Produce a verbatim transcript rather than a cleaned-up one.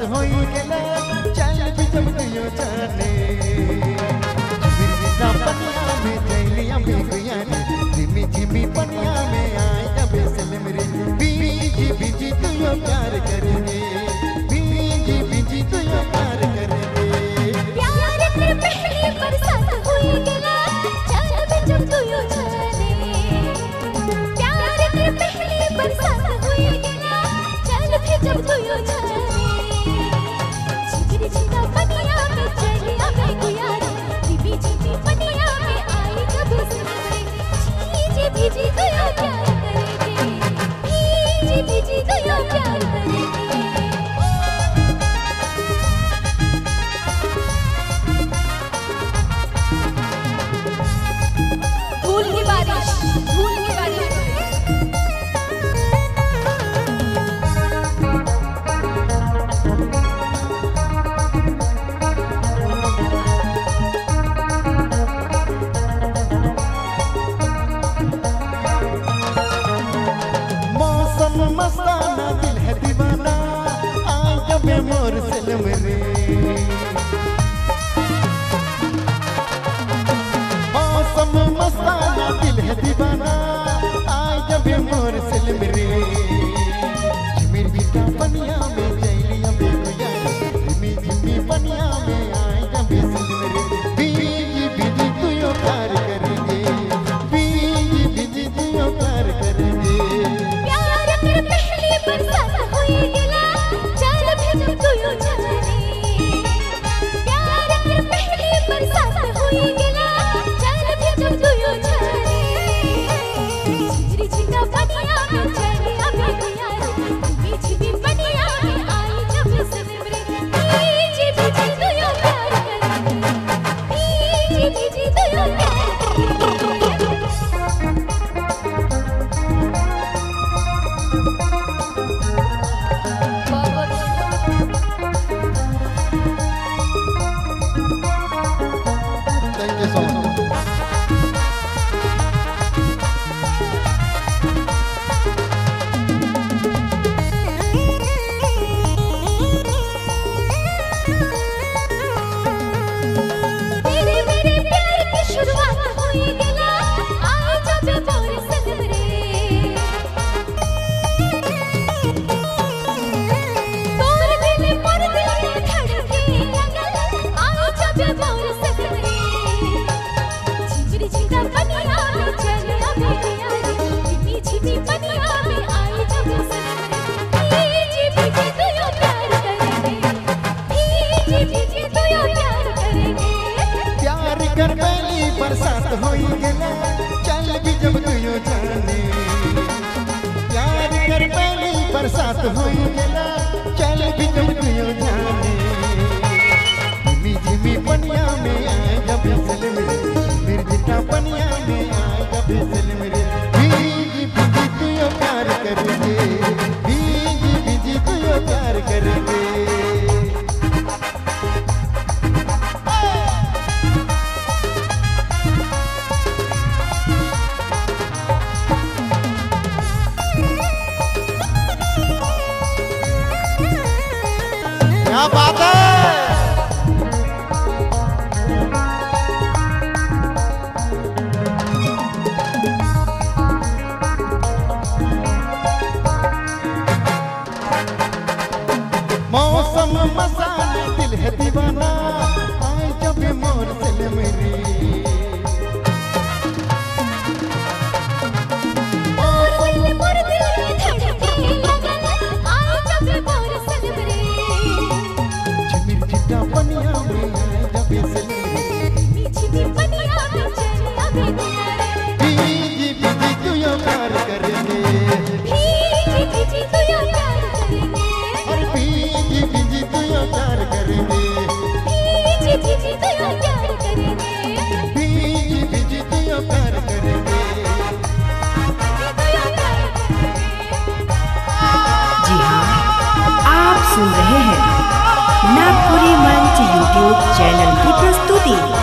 होई गेला चल भी जब तुयो जाने बिरबिटा पनिया में जैलिया में गया धीमी धीमी पनिया में आए जब सल मेरे बीजी बीजी तुयो प्यार करेंगे बीजी बीजी तुयो प्यार करेंगे प्यार कर पहली बरसात हुई गेला चल भी जब तुयो जाने प्यार कर पहली बरसात हुई गेला चल भी जब तुयो जाने झिझरी झिझा पनिया में चलिया में गुया धीमी धीमी पनिया में आई जब सल मेरे भीजी भीजी तुयो प्यार करेंगे भीजी भीजी तुयो प्यार करेंगे फूल की बारिश फूल की बारिश मौसम मस्ताना दिल है दीवाना आए जब मोर सल मेरे मौसम मस्ताना दिल है दीवाना आए जब मोर सल मेरे झिमिर झिटा पनिया में जैलिया में गुया धीमी धीमी पनिया में आए जब सल मेरे बीजी बीजी तुयो प्यार करेंगे बीजी बीजी तुयो प्यार करेंगे प्यार कर पहली बरसात हुई गेला चल भी जब तुयो जाने प्यार कर पहली बरसात हुई गेला चल भी जब तुयो जाने झिझरी झिझा पनिया में चलिया में गुया धीमी धीमी पनिया में आई जब सल मेरे भीजी भीजी तुयो प्यार करेंगे भीजी भीजी तुयो प्यार करेंगे Thank you so much. तेरे मेरे प्यार की शुरुआत हुई गेला आए जब मोर सल मेरे तोर दिल मोर दिल में धड़के लगल आए जब मोर सल मेरे झिझरी झिझा पनिया में चलिया में गुया धीमी धीमी पनिया में आई जब सल मेरे भीजी भीजी तुयो प्यार करेंगे भीजी भीजी तुयो प्यार करेंगे प्यार कर पहली बरसात होई गेला चल भी जब तुयो जाने प्यार कर पहली बरसात होई गेला चल भी जब तुयो जाने धीमी धीमी पनिया में आए जब सल मेरे मिर्जिटा पनिया में आए जब सल मेरे बीजी बीजी तुयो प्यार करेंगे बीजी बीजी तुयो प्यार करेंगे क्या बात है मौसम मसाना दिल है दीवाना आए जब मोर सल मेरी मोर दिल मोर दिल में धड़के लगल आए जब मोर सल मेरे झिमिर झिटा पनिया में आए जब सल मेरे धीमी धीमी पनिया में चलिया में गुया बीजी बीजी तुयो प्यार करेंगे भीजी भीजी तुयो प्यार करेंगे और बीजी बीजी तुयो प्यार करेंगे भीजी भीजी तुयो प्यार करेंगे बीजी बीजी तुयो प्यार करेंगे तुयो प्यार करेंगे जी हाँ, आप सुन रहे हैं नागपुरी मंच यूट्यूब चैनल की प्रस्तुति।